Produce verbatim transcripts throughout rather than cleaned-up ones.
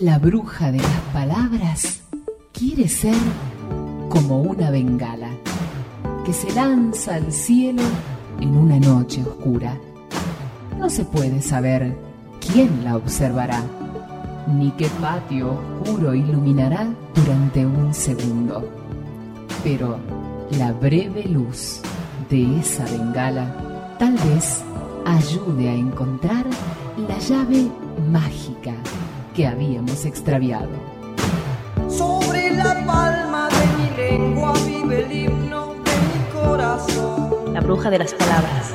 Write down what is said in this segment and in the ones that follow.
La bruja de las palabras quiere ser como una bengala que se lanza al cielo en una noche oscura. No se puede saber quién la observará, ni qué patio oscuro iluminará durante un segundo. Pero la breve luz de esa bengala tal vez ayude a encontrar la llave mágica que habíamos extraviado. Sobre la palma de mi lengua vive el himno de mi corazón. La bruja de las palabras.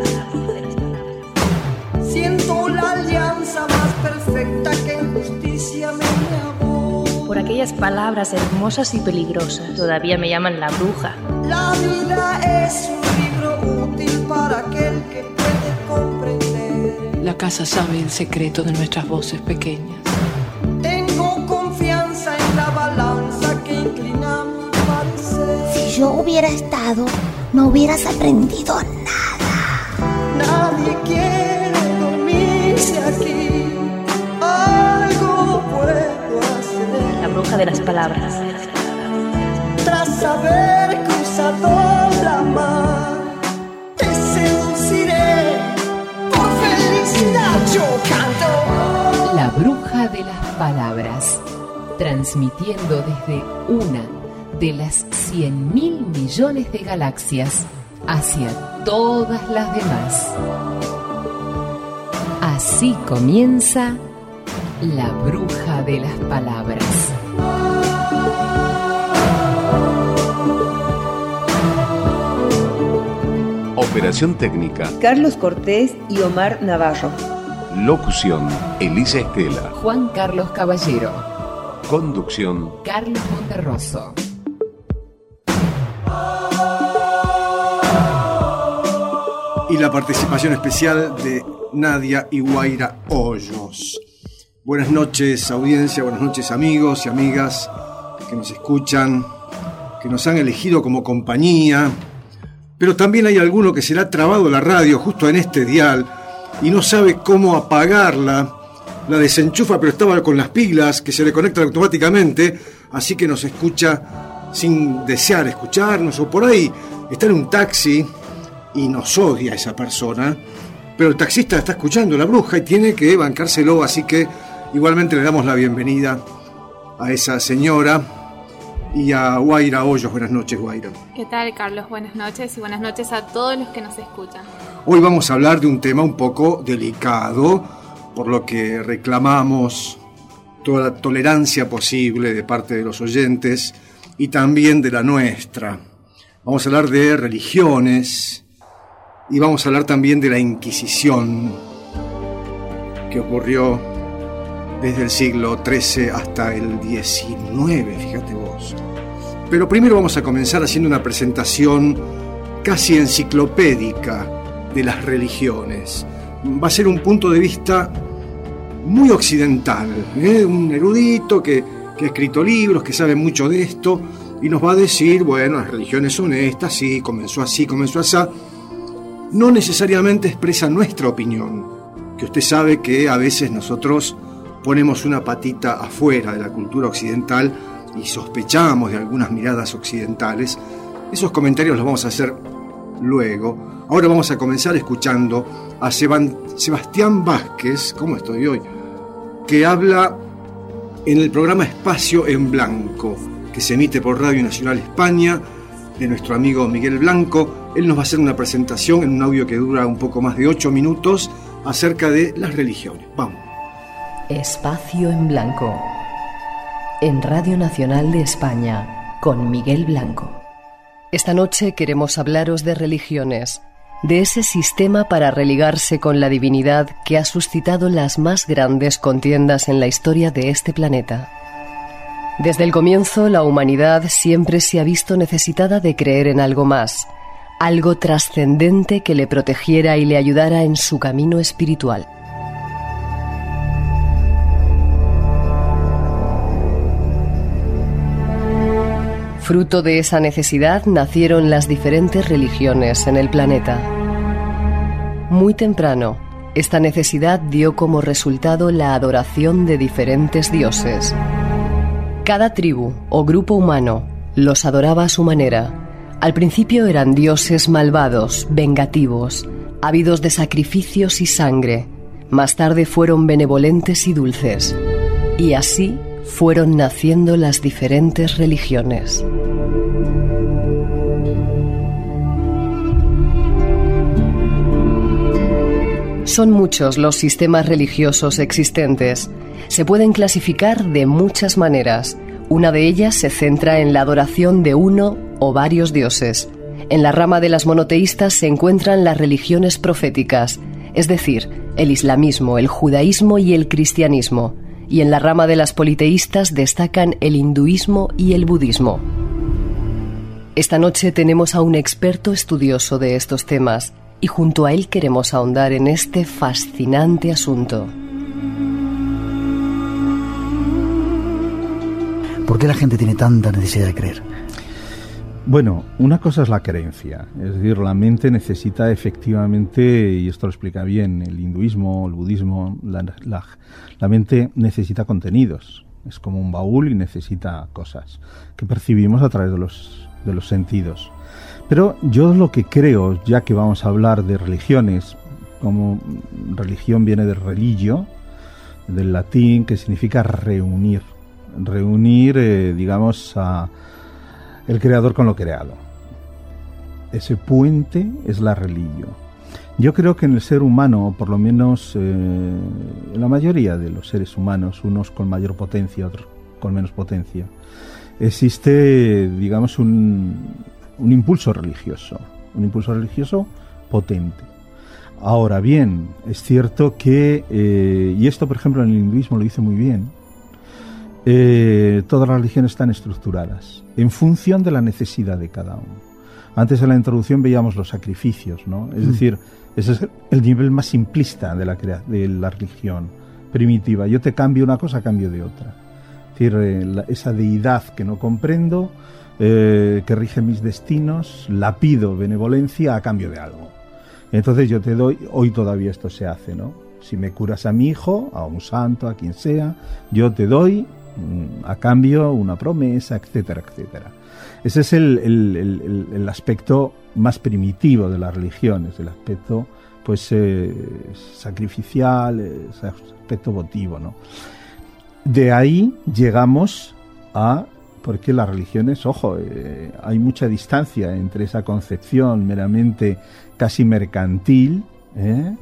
Siento la alianza más perfecta que en justicia me llamó. Por aquellas palabras hermosas y peligrosas todavía me llaman la bruja. La vida es un libro útil para aquel que puede comprender. La casa sabe el secreto de nuestras voces pequeñas. Tengo confianza en la balanza que inclina mi parecer. Si yo hubiera estado, no hubieras aprendido nada. Nadie quiere dormirse aquí. Algo puedo hacer. La bruja de las palabras. Tras haber cruzado la mar, te seduciré. Por felicidad yo canto. La bruja de las palabras, transmitiendo desde una de las cien mil millones de galaxias hacia todas las demás. Así comienza La bruja de las palabras. Operación técnica: Carlos Cortés y Omar Navarro. Locución: Elisa Estela. Juan Carlos Caballero. Conducción: Carlos Monterroso. Y la participación especial de Nadia y Guaira Hoyos. Buenas noches, audiencia, buenas noches, amigos y amigas que nos escuchan, que nos han elegido como compañía. Pero también hay alguno que se le ha trabado la radio justo en este dial y no sabe cómo apagarla. La desenchufa, pero estaba con las pilas que se le conectan automáticamente, así que nos escucha sin desear escucharnos, o por ahí está en un taxi y nos odia esa persona, pero el taxista está escuchando La Bruja y tiene que bancárselo, así que igualmente le damos la bienvenida a esa señora y a Guaira Hoyos. Buenas noches, Guaira. ¿Qué tal, Carlos? Buenas noches y buenas noches a todos los que nos escuchan. Hoy vamos a hablar de un tema un poco delicado, por lo que reclamamos toda la tolerancia posible de parte de los oyentes y también de la nuestra. Vamos a hablar de religiones y vamos a hablar también de la Inquisición, que ocurrió desde el siglo trece hasta el diecinueve, fíjate vos. Pero primero vamos a comenzar haciendo una presentación casi enciclopédica de las religiones. Va a ser un punto de vista muy occidental, ¿eh? Un erudito que, que ha escrito libros, que sabe mucho de esto, y nos va a decir, bueno, las religiones son estas, sí, comenzó así, comenzó así. No necesariamente expresa nuestra opinión, que usted sabe que a veces nosotros ponemos una patita afuera de la cultura occidental y sospechamos de algunas miradas occidentales. Esos comentarios los vamos a hacer luego. Ahora vamos a comenzar escuchando a Sebastián Vázquez, ¿cómo estoy hoy?, que habla en el programa Espacio en Blanco, que se emite por Radio Nacional España, de nuestro amigo Miguel Blanco. Él nos va a hacer una presentación en un audio que dura un poco más de ocho minutos acerca de las religiones. Vamos. Espacio en Blanco, en Radio Nacional de España, con Miguel Blanco. Esta noche queremos hablaros de religiones, de ese sistema para religarse con la divinidad que ha suscitado las más grandes contiendas en la historia de este planeta. Desde el comienzo, la humanidad siempre se ha visto necesitada de creer en algo más, algo trascendente que le protegiera y le ayudara en su camino espiritual. Fruto de esa necesidad nacieron las diferentes religiones en el planeta. Muy temprano, Esta necesidad dio como resultado la adoración de diferentes dioses. Cada tribu o grupo humano los adoraba a su manera. Al principio eran dioses malvados, vengativos, ávidos de sacrificios y sangre. Más tarde fueron benevolentes y dulces. Y así fueron naciendo las diferentes religiones. Son muchos los sistemas religiosos existentes. Se pueden clasificar de muchas maneras. Una de ellas se centra en la adoración de uno o varios dioses. En la rama de las monoteístas se encuentran las religiones proféticas, es decir, el islamismo, el judaísmo y el cristianismo. Y en la rama de las politeístas destacan el hinduismo y el budismo. Esta noche tenemos a un experto estudioso de estos temas y junto a él queremos ahondar en este fascinante asunto. ¿Por qué la gente tiene tanta necesidad de creer? Bueno, una cosa es la creencia, es decir, la mente necesita efectivamente, y esto lo explica bien el hinduismo, el budismo, la, la, la mente necesita contenidos, es como un baúl y necesita cosas que percibimos a través de los, de los sentidos. Pero yo lo que creo, ya que vamos a hablar de religiones, como religión viene de religio, del latín, que significa reunir, reunir, eh, digamos, a el creador con lo creado. Ese puente es la religio. Yo creo que en el ser humano, por lo menos eh, en la mayoría de los seres humanos, unos con mayor potencia, otros con menos potencia, existe, digamos, un, un impulso religioso, un impulso religioso potente. Ahora bien, es cierto que, eh, y esto por ejemplo en el hinduismo lo dice muy bien, Eh, todas las religiones están estructuradas en función de la necesidad de cada uno. Antes en la introducción veíamos los sacrificios, ¿no? Es mm. decir, ese es el nivel más simplista de la, de la religión primitiva. Yo te cambio una cosa a cambio de otra. Es decir, eh, la, esa deidad que no comprendo, eh, que rige mis destinos, la pido benevolencia a cambio de algo. Entonces yo te doy, hoy todavía esto se hace, ¿no? Si me curas a mi hijo, a un santo, a quien sea, yo te doy a cambio una promesa, etcétera, etcétera. Ese es el, el, el, el aspecto más primitivo de las religiones, el aspecto pues eh, sacrificial, ese aspecto votivo, ¿no? De ahí llegamos a, porque las religiones, ojo, eh, hay mucha distancia entre esa concepción meramente casi mercantil, ¿eh?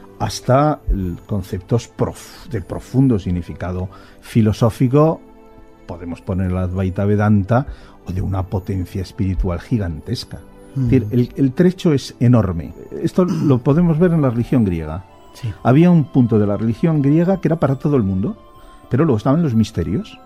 hasta conceptos prof, de profundo significado filosófico, podemos poner la Advaita Vedanta, o de una potencia espiritual gigantesca. Mm. Es decir, el, el trecho es enorme. Esto lo podemos ver en la religión griega. Sí. Había un punto de la religión griega que era para todo el mundo, pero luego estaban los misterios.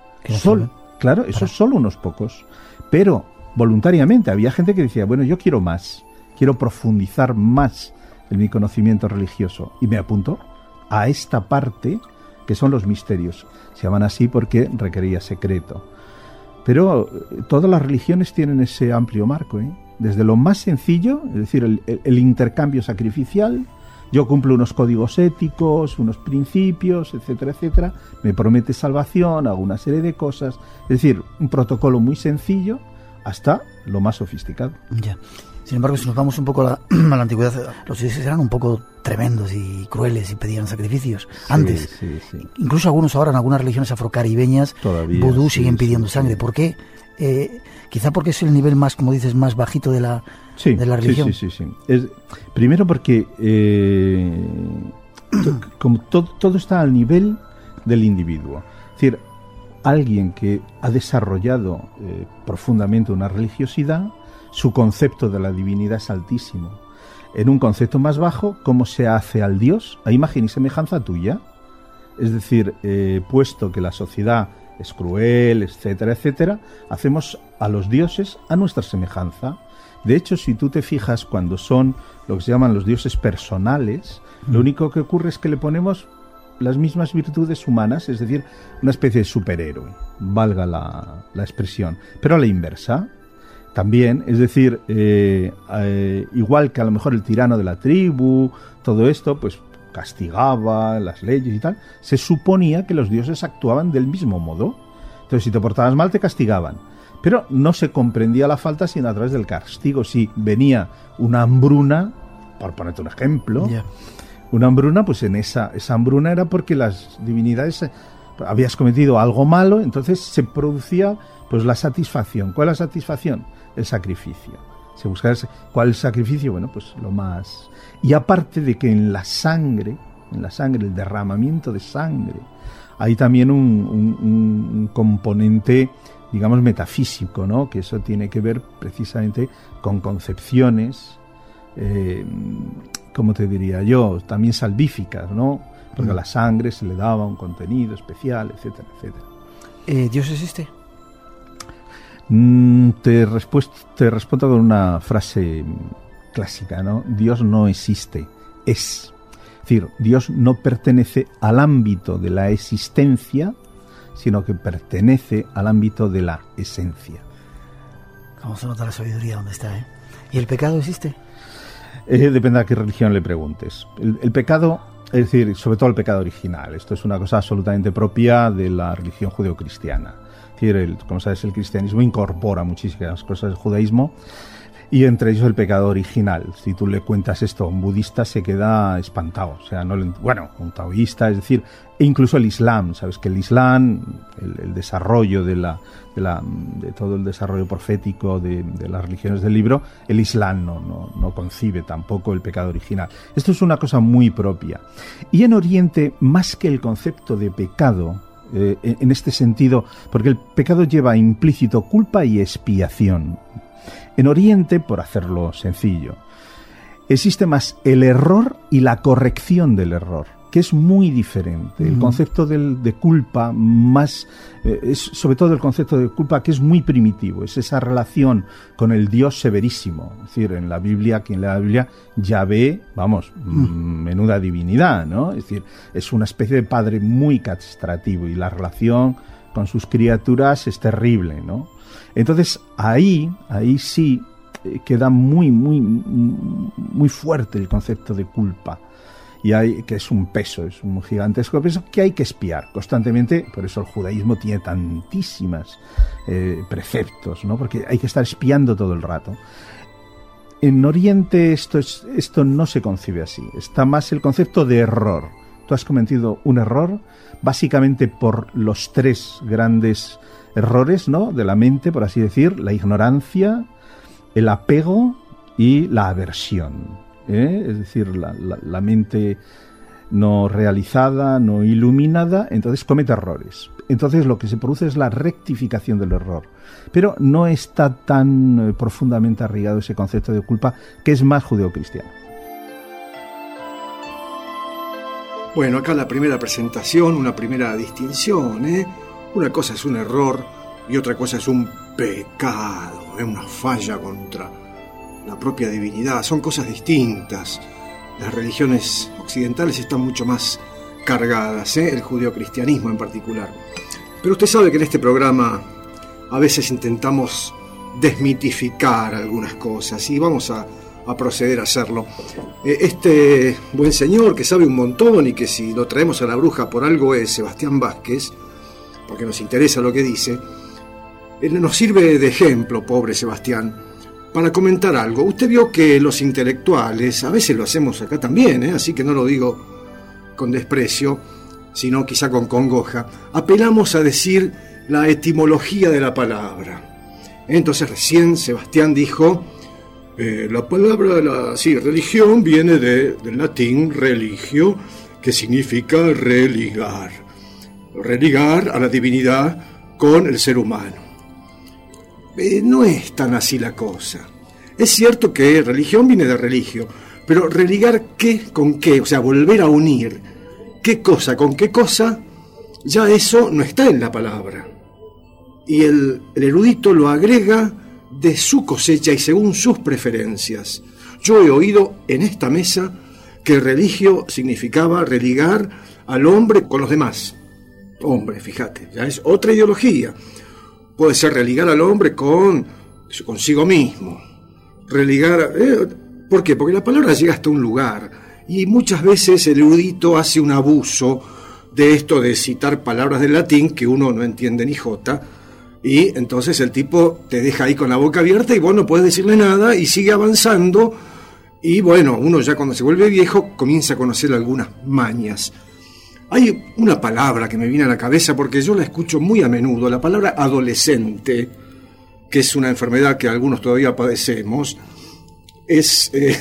Sol, claro, esos para... solo unos pocos. Pero voluntariamente había gente que decía, bueno, yo quiero más, quiero profundizar más en mi conocimiento religioso, y me apunto a esta parte que son los misterios. Se llaman así porque requería secreto. Pero todas las religiones tienen ese amplio marco, ¿eh? Desde lo más sencillo, es decir, el, el, el intercambio sacrificial, yo cumplo unos códigos éticos, unos principios, etcétera, etcétera, me promete salvación, hago una serie de cosas, es decir, un protocolo muy sencillo hasta lo más sofisticado. Ya. Sin embargo, si nos vamos un poco a la, a la antigüedad, los dioses eran un poco tremendos y crueles y pedían sacrificios sí, antes. Sí, sí. Incluso algunos ahora en algunas religiones afrocaribeñas, todavía, vudú, sí, siguen pidiendo sí, sangre. Sí. ¿Por qué? Eh, quizá porque es el nivel más, como dices, más bajito de la, sí, de la religión. Sí, sí, sí. sí. Es, primero porque eh, to, como to, todo está al nivel del individuo. Es decir, alguien que ha desarrollado eh, profundamente una religiosidad, su concepto de la divinidad es altísimo. En un concepto más bajo, ¿cómo se hace al Dios? A imagen y semejanza tuya. Es decir, eh, puesto que la sociedad es cruel, etcétera, etcétera, hacemos a los dioses a nuestra semejanza. De hecho, si tú te fijas, cuando son lo que se llaman los dioses personales, mm. lo único que ocurre es que le ponemos las mismas virtudes humanas, es decir, una especie de superhéroe, valga la, la expresión, pero a la inversa. También, es decir, eh, eh, igual que a lo mejor el tirano de la tribu, todo esto, pues castigaba, las leyes y tal, se suponía que los dioses actuaban del mismo modo. Entonces, si te portabas mal, te castigaban. Pero no se comprendía la falta sino a través del castigo. Si venía una hambruna, por ponerte un ejemplo, yeah. una hambruna, pues en esa, esa hambruna era porque las divinidades, habías cometido algo malo, entonces se producía pues la satisfacción. ¿Cuál es la satisfacción? El sacrificio. Se buscaba ese, ¿cuál es el sacrificio? Bueno, pues lo más... Y aparte de que en la sangre, en la sangre, el derramamiento de sangre, hay también un, un, un componente, digamos, metafísico, ¿no? Que eso tiene que ver precisamente con concepciones, eh, ¿cómo te diría yo? También salvíficas, ¿no? Porque a la sangre se le daba un contenido especial, etcétera, etcétera. Eh, ¿Dios existe? Mm, te, te respondo con una frase clásica, ¿no? Dios no existe, es. Es decir, Dios no pertenece al ámbito de la existencia, sino que pertenece al ámbito de la esencia. ¿Cómo se nota la sabiduría donde está, eh? ¿Y el pecado existe? Eh, depende a qué religión le preguntes. El, el pecado, es decir, sobre todo el pecado original, esto es una cosa absolutamente propia de la religión judeocristiana. Es decir, el, como sabes, el cristianismo incorpora muchísimas cosas del judaísmo, y entre ellos el pecado original. Si tú le cuentas esto a un budista, se queda espantado. O sea, no le, bueno, un taoísta, es decir, e incluso el Islam. Sabes que el Islam, el, el desarrollo de la, de la, de todo el desarrollo profético de, de las religiones del libro, el Islam no, no, no concibe tampoco el pecado original. Esto es una cosa muy propia. Y en Oriente, más que el concepto de pecado, eh, en este sentido, porque el pecado lleva implícito culpa y expiación. En Oriente, por hacerlo sencillo, existe más el error y la corrección del error, que es muy diferente. El concepto del, de culpa, más eh, es sobre todo el concepto de culpa que es muy primitivo, es esa relación con el Dios severísimo. Es decir, en la Biblia, quien lee la Biblia ya ve, vamos, mm. menuda divinidad, ¿no? Es decir, es una especie de padre muy castrativo y la relación con sus criaturas es terrible, ¿no? Entonces ahí, ahí sí eh, queda muy, muy, muy fuerte el concepto de culpa, y hay, que es un peso, es un gigantesco peso que hay que espiar constantemente. Por eso el judaísmo tiene tantísimas eh, preceptos, ¿no? Porque hay que estar espiando todo el rato. En Oriente esto, es, esto no se concibe así, está más el concepto de error. Tú has cometido un error básicamente por los tres grandes errores, ¿no?, de la mente, por así decir: la ignorancia, el apego y la aversión, ¿eh? Es decir, la, la, la mente no realizada, no iluminada, entonces comete errores. Entonces lo que se produce es la rectificación del error. Pero no está tan eh, profundamente arraigado ese concepto de culpa, que es más judeocristiano. Bueno, acá la primera presentación, una primera distinción, ¿eh? Una cosa es un error y otra cosa es un pecado, es una falla contra la propia divinidad. Son cosas distintas. Las religiones occidentales están mucho más cargadas, ¿eh? El judeocristianismo en particular. Pero usted sabe que en este programa a veces intentamos desmitificar algunas cosas y vamos a, a proceder a hacerlo. Este buen señor que sabe un montón y que si lo traemos a la bruja por algo es Sebastián Vázquez, porque nos interesa lo que dice, él nos sirve de ejemplo, pobre Sebastián, para comentar algo. Usted vio que los intelectuales, a veces lo hacemos acá también, ¿eh? Así que no lo digo con desprecio, sino quizá con congoja, apelamos a decir la etimología de la palabra. Entonces recién Sebastián dijo, eh, la palabra, la, sí, religión viene de, del latín religio, que significa religar. Religar a la divinidad con el ser humano. Eh, no es tan así la cosa. Es cierto que religión viene de religio, pero religar qué con qué, o sea, volver a unir qué cosa con qué cosa, ya eso no está en la palabra. Y el, el erudito lo agrega de su cosecha y según sus preferencias. Yo he oído en esta mesa que religio significaba religar al hombre con los demás. Hombre, fíjate, ya es otra ideología. Puede ser religar al hombre con consigo mismo. Religar... Eh, ¿Por qué? Porque la palabra llega hasta un lugar y muchas veces el erudito hace un abuso de esto de citar palabras del latín que uno no entiende ni jota, y entonces el tipo te deja ahí con la boca abierta y vos no podés decirle nada y sigue avanzando, y bueno, uno ya cuando se vuelve viejo comienza a conocer algunas mañas. Hay una palabra que me viene a la cabeza porque yo la escucho muy a menudo, la palabra adolescente, que es una enfermedad que algunos todavía padecemos. Es eh,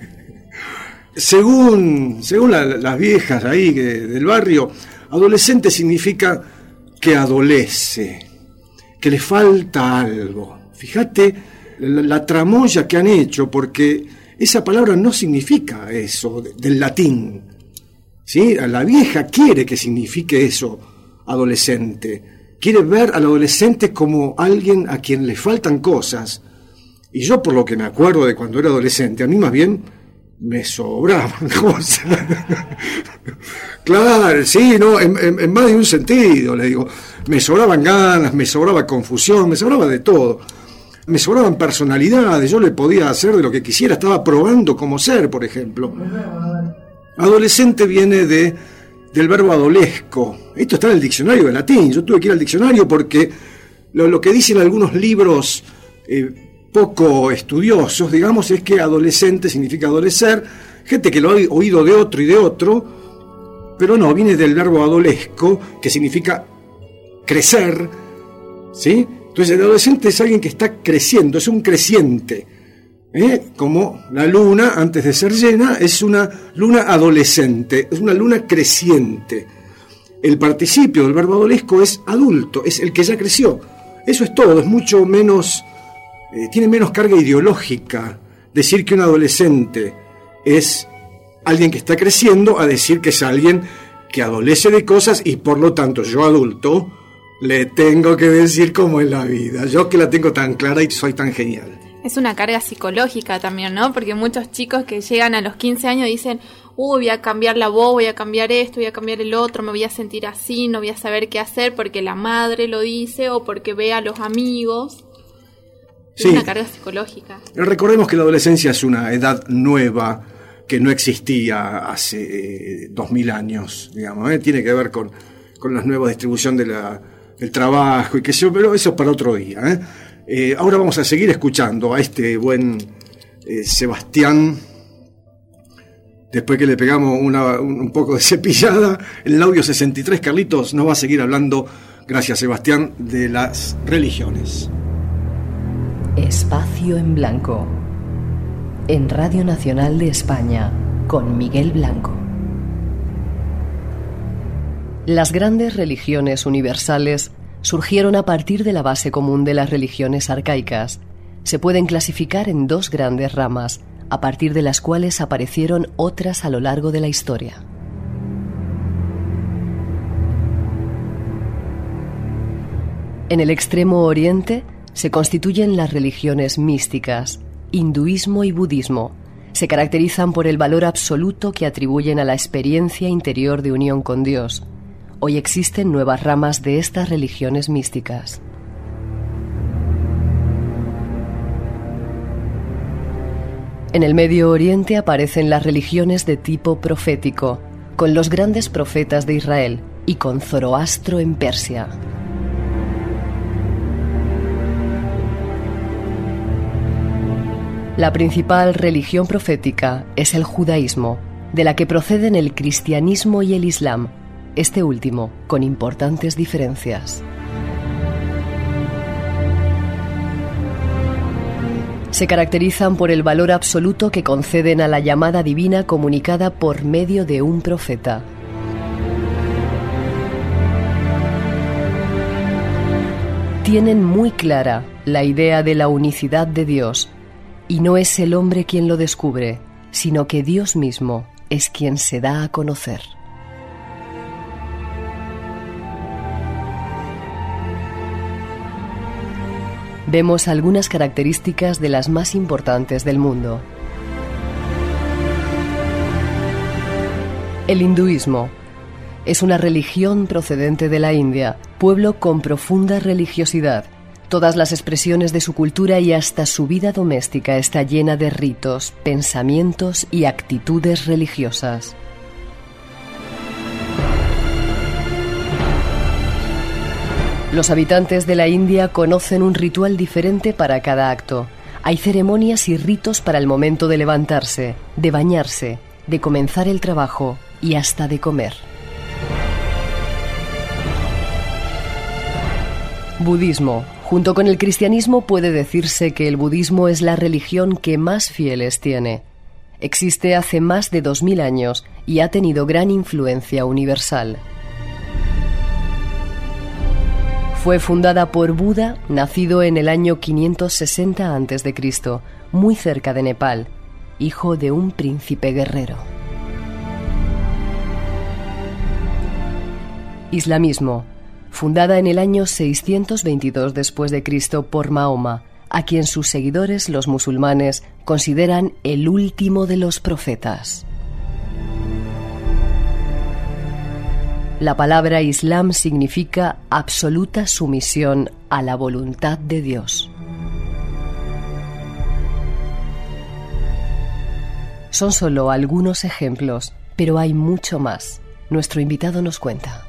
según, según la, las viejas ahí que, del barrio, adolescente significa que adolece, que le falta algo. Fíjate la, la tramoya que han hecho, porque esa palabra no significa eso de, del latín, ¿sí? La vieja quiere que signifique eso, adolescente. Quiere ver al adolescente como alguien a quien le faltan cosas. Y yo, por lo que me acuerdo de cuando era adolescente, a mí más bien me sobraban cosas. Claro, sí, no, en, en, en más de un sentido, le digo. Me sobraban ganas, me sobraba confusión, me sobraba de todo. Me sobraban personalidades, yo le podía hacer de lo que quisiera, estaba probando cómo ser, por ejemplo. Adolescente viene de, del verbo adolesco. Esto está en el diccionario de latín. Yo tuve que ir al diccionario porque lo, lo que dicen algunos libros eh, poco estudiosos, digamos, es que adolescente significa adolecer, gente que lo ha oído de otro y de otro, pero no, viene del verbo adolesco, que significa crecer, ¿sí? Entonces el adolescente es alguien que está creciendo, es un creciente, ¿eh? Como la luna, antes de ser llena, es una luna adolescente, es una luna creciente. El participio del verbo adolesco es adulto, es el que ya creció. Eso es todo, es mucho menos... Eh, tiene menos carga ideológica decir que un adolescente es alguien que está creciendo a decir que es alguien que adolece de cosas y por lo tanto yo adulto le tengo que decir cómo es la vida, yo que la tengo tan clara y soy tan genial. Es una carga psicológica también, ¿no? Porque muchos chicos que llegan a los quince años dicen, uy, voy a cambiar la voz, voy a cambiar esto, voy a cambiar el otro, me voy a sentir así, no voy a saber qué hacer porque la madre lo dice o porque ve a los amigos. Es sí. Una carga psicológica. Recordemos que la adolescencia es una edad nueva que no existía hace eh, dos mil años, digamos, ¿eh? Tiene que ver con, con la nueva distribución de la, del trabajo y qué sé yo, pero eso es para otro día, ¿eh? Eh, ahora vamos a seguir escuchando a este buen eh, Sebastián. Después que le pegamos una, un, un poco de cepillada, en el audio sesenta y tres, Carlitos nos va a seguir hablando, gracias Sebastián, de las religiones. Espacio en Blanco, en Radio Nacional de España, con Miguel Blanco. Las grandes religiones universales surgieron a partir de la base común de las religiones arcaicas. Se pueden clasificar en dos grandes ramas, a partir de las cuales aparecieron otras a lo largo de la historia. En el extremo oriente se constituyen las religiones místicas, hinduismo y budismo. Se caracterizan por el valor absoluto que atribuyen a la experiencia interior de unión con Dios. Hoy existen nuevas ramas de estas religiones místicas. En el Medio Oriente aparecen las religiones de tipo profético, con los grandes profetas de Israel y con Zoroastro en Persia. La principal religión profética es el judaísmo, de la que proceden el cristianismo y el islam, este último con importantes diferencias. Se caracterizan por el valor absoluto que conceden a la llamada divina comunicada por medio de un profeta. Tienen muy clara la idea de la unicidad de Dios, y no es el hombre quien lo descubre, sino que Dios mismo es quien se da a conocer. Vemos algunas características de las más importantes del mundo. El hinduismo es una religión procedente de la India, pueblo con profunda religiosidad. Todas las expresiones de su cultura y hasta su vida doméstica está llena de ritos, pensamientos y actitudes religiosas. Los habitantes de la India conocen un ritual diferente para cada acto. Hay ceremonias y ritos para el momento de levantarse, de bañarse, de comenzar el trabajo y hasta de comer. Budismo. Junto con el cristianismo puede decirse que el budismo es la religión que más fieles tiene. Existe hace más de dos mil años y ha tenido gran influencia universal. Fue fundada por Buda, nacido en el año quinientos sesenta antes de Cristo, muy cerca de Nepal, hijo de un príncipe guerrero. Islamismo. Fundada en el año seiscientos veintidós después de Cristo por Mahoma, a quien sus seguidores, los musulmanes, consideran el último de los profetas. La palabra Islam significa absoluta sumisión a la voluntad de Dios. Son solo algunos ejemplos, pero hay mucho más. Nuestro invitado nos cuenta.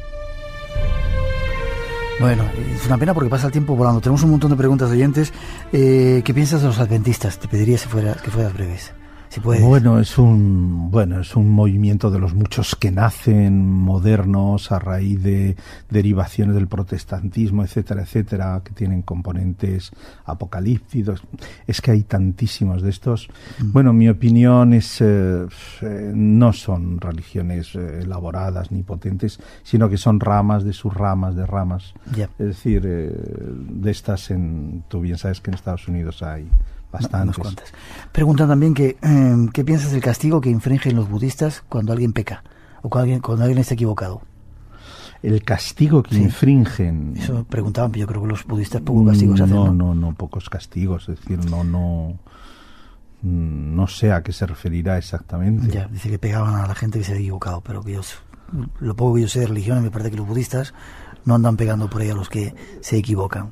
Bueno, es una pena porque pasa el tiempo volando. Tenemos un montón de preguntas de oyentes. Eh, ¿Qué piensas de los adventistas? Te pediría si fuera, que fueras breves. Si puedes. Bueno, es un bueno es un movimiento de los muchos que nacen modernos a raíz de derivaciones del protestantismo, etcétera, etcétera, que tienen componentes apocalípticos. Es que hay tantísimos de estos. Mm. Bueno, mi opinión es eh, eh, no son religiones eh, elaboradas ni potentes, sino que son ramas de sus ramas de ramas. Yeah. Es decir, eh, de estas en tú bien sabes que en Estados Unidos hay bastantes. No, preguntan también que eh, ¿qué piensas del castigo que infringen los budistas cuando alguien peca o cuando alguien, cuando alguien está equivocado? El castigo que sí. infringen. Eso preguntaban, pero yo creo que los budistas pocos castigos hacen. No, no, no, pocos castigos. Es decir, no, no, no sé a qué se referirá exactamente. Ya, dice que pegaban a la gente que se había equivocado, pero que yo, lo poco que yo sé de religiones, me parece que los budistas no andan pegando por ahí a los que se equivocan.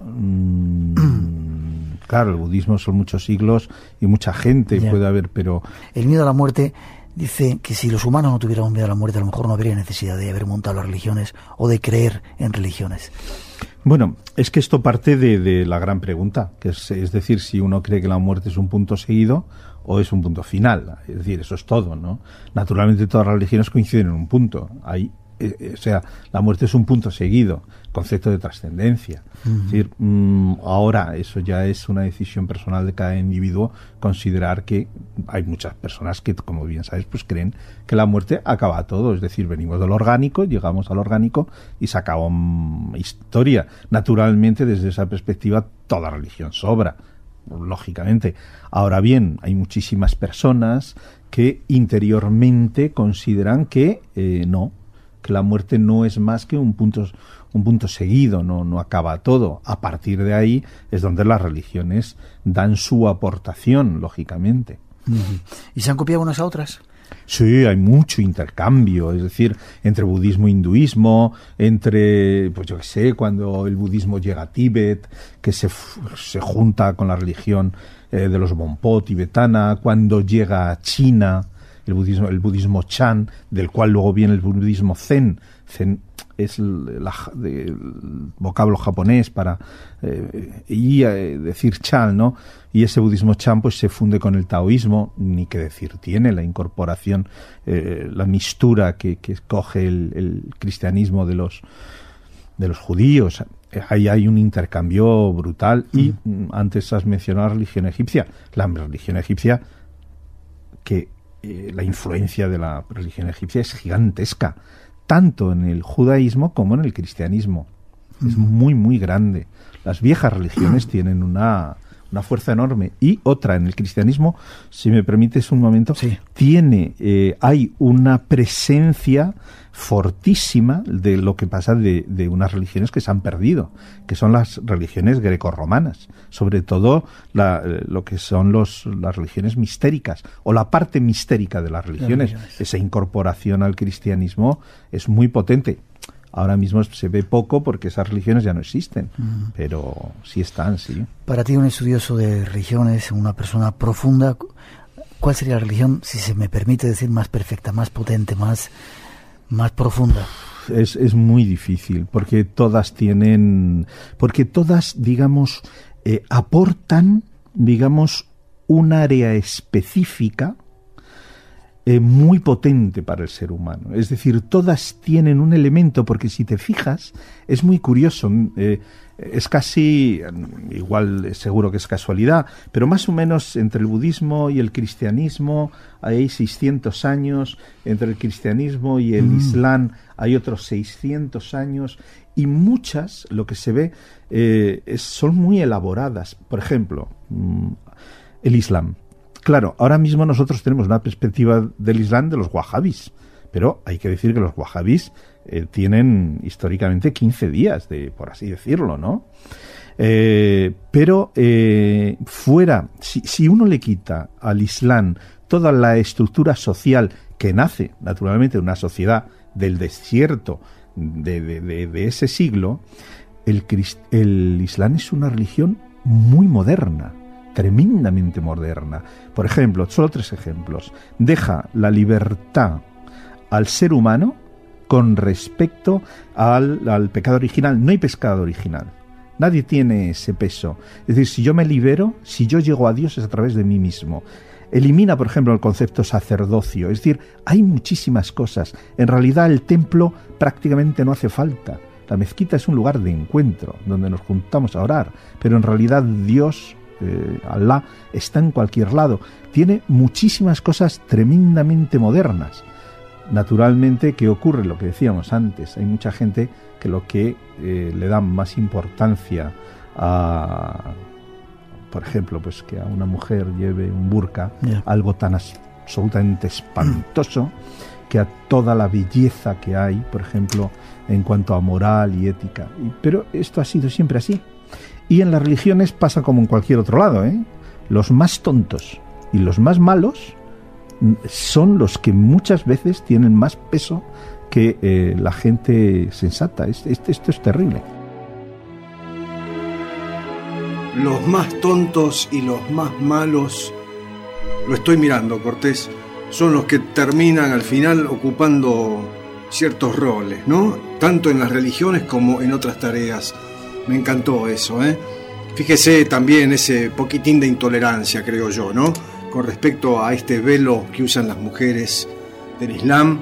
Mm. Claro, el budismo son muchos siglos y mucha gente ya. puede haber, pero... El miedo a la muerte, dice que si los humanos no tuviéramos miedo a la muerte, a lo mejor no habría necesidad de haber montado las religiones o de creer en religiones. Bueno, es que esto parte de, de la gran pregunta, que es, es decir, si uno cree que la muerte es un punto seguido o es un punto final. Es decir, eso es todo, ¿no? Naturalmente todas las religiones coinciden en un punto. Hay Eh, o sea, la muerte es un punto seguido, concepto de trascendencia. Uh-huh. Es decir, mmm, ahora eso ya es una decisión personal de cada individuo, considerar que hay muchas personas que, como bien sabes, pues creen que la muerte acaba todo. Es decir, venimos del orgánico, llegamos al orgánico y se acabó mmm, historia. Naturalmente, desde esa perspectiva, toda religión sobra, lógicamente. Ahora bien, hay muchísimas personas que interiormente consideran que eh, no, que la muerte no es más que un punto, un punto seguido, no, no acaba todo. A partir de ahí es donde las religiones dan su aportación, lógicamente. Uh-huh. ¿Y se han copiado unas a otras? Sí, hay mucho intercambio, es decir, entre budismo e hinduismo, entre, pues yo qué sé, cuando el budismo llega a Tíbet, que se, se junta con la religión eh, de los Bonpo tibetana, cuando llega a China, el budismo, el budismo Chan, del cual luego viene el budismo Zen. Zen es el, la, de, el vocablo japonés para eh, y eh, decir Chan, ¿no? Y ese budismo Chan pues se funde con el taoísmo, ni qué decir tiene la incorporación, eh, la mistura que, que coge el, el cristianismo de los de los judíos. Ahí hay un intercambio brutal. Mm. Y mm, antes has mencionado la religión egipcia. La religión egipcia, que la influencia de la religión egipcia es gigantesca, tanto en el judaísmo como en el cristianismo. Mm. Es muy, muy grande. Las viejas religiones tienen una, una fuerza enorme. Y otra, en el cristianismo, si me permites un momento, sí. tiene, eh, hay una presencia fortísima de lo que pasa de, de unas religiones que se han perdido, que son las religiones grecorromanas, sobre todo la, lo que son los, las religiones mistéricas, o la parte mistérica de las religiones. Las religiones. Esa incorporación al cristianismo es muy potente. Ahora mismo se ve poco porque esas religiones ya no existen, uh-huh. pero sí están, sí. Para ti, un estudioso de religiones, una persona profunda, ¿cuál sería la religión, si se me permite decir, más perfecta, más potente, más, más profunda? Es, es muy difícil, porque todas tienen, porque todas, digamos, eh, aportan, digamos, un área específica Eh, muy potente para el ser humano. Es decir, todas tienen un elemento, porque si te fijas, es muy curioso, eh, es casi, igual seguro que es casualidad, pero más o menos entre el budismo y el cristianismo hay seiscientos años, entre el cristianismo y el mm. islam hay otros seiscientos años, y muchas, lo que se ve, eh, es, son muy elaboradas. Por ejemplo, mm, el islam. Claro, ahora mismo nosotros tenemos una perspectiva del Islam de los wahabís, pero hay que decir que los wahabís eh, tienen históricamente quince días, de, por así decirlo, ¿no? Eh, pero eh, fuera, si, si uno le quita al Islam toda la estructura social que nace, naturalmente, de una sociedad del desierto de, de, de, de ese siglo, el, el Islam es una religión muy moderna, tremendamente moderna. Por ejemplo, solo tres ejemplos. Deja la libertad al ser humano con respecto al, al pecado original. No hay pecado original. Nadie tiene ese peso. Es decir, si yo me libero, si yo llego a Dios es a través de mí mismo. Elimina, por ejemplo, el concepto sacerdocio. Es decir, hay muchísimas cosas. En realidad el templo prácticamente no hace falta. La mezquita es un lugar de encuentro, donde nos juntamos a orar. Pero en realidad Dios... Eh, Alá está en cualquier lado. Tiene muchísimas cosas tremendamente modernas. Naturalmente, ¿qué ocurre? Lo que decíamos antes, hay mucha gente que lo que eh, le da más importancia a, por ejemplo, pues que a una mujer lleve un burka, yeah. algo tan absolutamente espantoso, que a toda la belleza que hay, por ejemplo, en cuanto a moral y ética. Y, pero esto ha sido siempre así. Y en las religiones pasa como en cualquier otro lado, ¿eh? Los más tontos y los más malos son los que muchas veces tienen más peso que eh, la gente sensata. Esto, esto es terrible. Los más tontos y los más malos, lo estoy mirando, Cortés, son los que terminan al final ocupando ciertos roles, ¿no? Tanto en las religiones como en otras tareas. Me encantó eso, ¿eh? Fíjese también ese poquitín de intolerancia, creo yo, ¿no? Con respecto a este velo que usan las mujeres del Islam.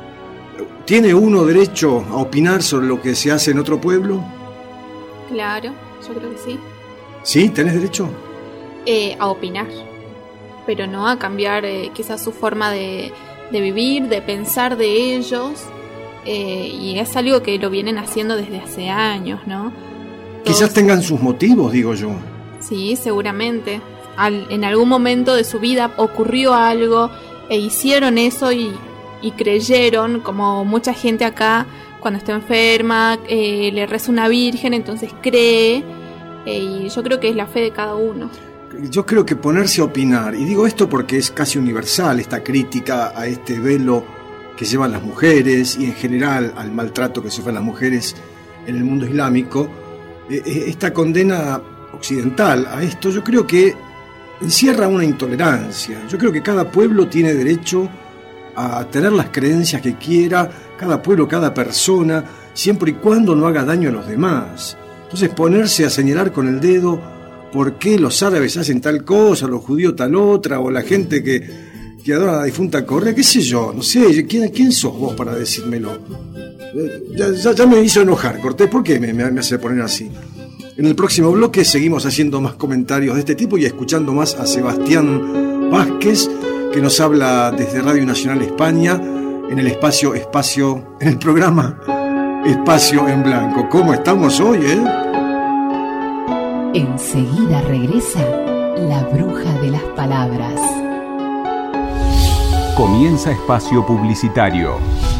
¿Tiene uno derecho a opinar sobre lo que se hace en otro pueblo? Claro, yo creo que sí. ¿Sí? ¿Tenés derecho? Eh, a opinar, pero no a cambiar eh, quizás su forma de, de vivir, de pensar de ellos, eh, y es algo que lo vienen haciendo desde hace años, ¿no? Quizás tengan sus motivos, digo yo. Sí, seguramente. Al, en algún momento de su vida ocurrió algo e hicieron eso y, y creyeron, como mucha gente acá, cuando está enferma, eh, le reza una virgen, entonces cree, eh, y yo creo que es la fe de cada uno. Yo creo que ponerse a opinar, y digo esto porque es casi universal esta crítica a este velo que llevan las mujeres y en general al maltrato que sufren las mujeres en el mundo islámico, esta condena occidental a esto, yo creo que encierra una intolerancia. Yo creo que cada pueblo tiene derecho a tener las creencias que quiera, cada pueblo, cada persona, siempre y cuando no haga daño a los demás. Entonces ponerse a señalar con el dedo por qué los árabes hacen tal cosa, los judíos tal otra, o la gente que, que adora a la difunta Correa, qué sé yo, no sé, ¿quién, quién sos vos para decírmelo? Ya, ya, ya me hizo enojar, Cortés, ¿por qué me, me, me hace poner así? En el próximo bloque seguimos haciendo más comentarios de este tipo y escuchando más a Sebastián Vázquez, que nos habla desde Radio Nacional España, en el espacio, espacio, en el programa Espacio en Blanco. ¿Cómo estamos hoy, eh? Enseguida regresa la bruja de las palabras. Comienza Espacio Publicitario.